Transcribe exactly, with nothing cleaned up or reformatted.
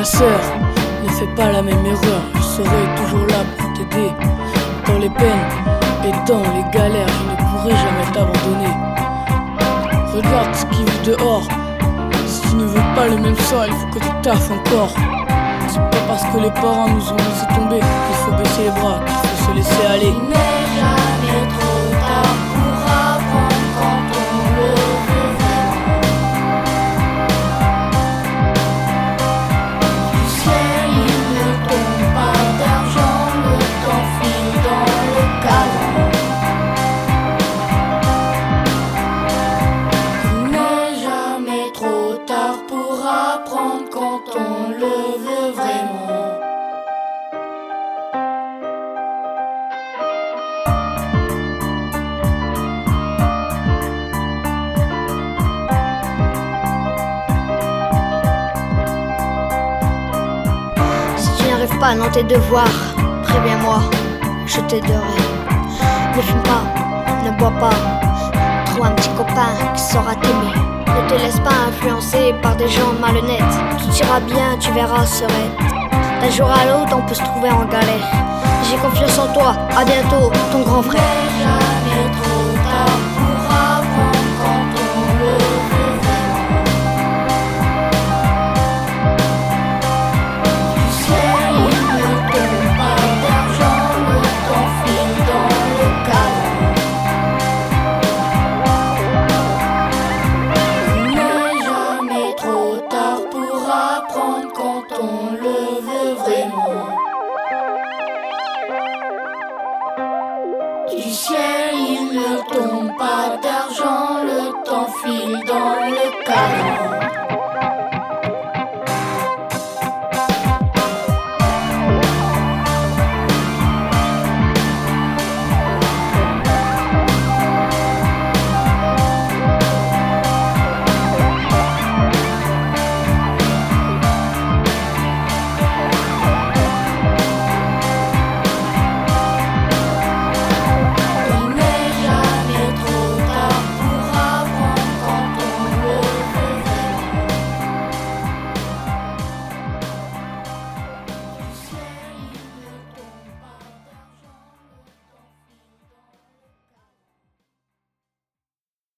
Ma sœur, ne fais pas la même erreur. Je serai toujours là pour t'aider. Dans les peines et dans les galères, je ne pourrai jamais t'abandonner. Regarde ce qui vit dehors. Si tu ne veux pas le même sort, il faut que tu taffes encore. C'est pas parce que les parents nous ont laissé tomber qu'il faut baisser les bras, qu'il faut se laisser aller. Il n'est jamais trop tard pour apprendre quand on le veut vraiment. Du ciel il ne tombe pas d'argent, le temps file dans le canon. Il n'est jamais trop tard pour apprendre quand on le veut vraiment. Pas dans tes devoirs, préviens-moi, je t'aiderai. Ne fume pas, ne bois pas, trouve un petit copain qui saura t'aimer. Ne te laisse pas influencer par des gens malhonnêtes. Tout ira bien, tu verras, serette. D'un jour à l'autre, on peut se trouver en galère. J'ai confiance en toi, à bientôt, ton grand frère.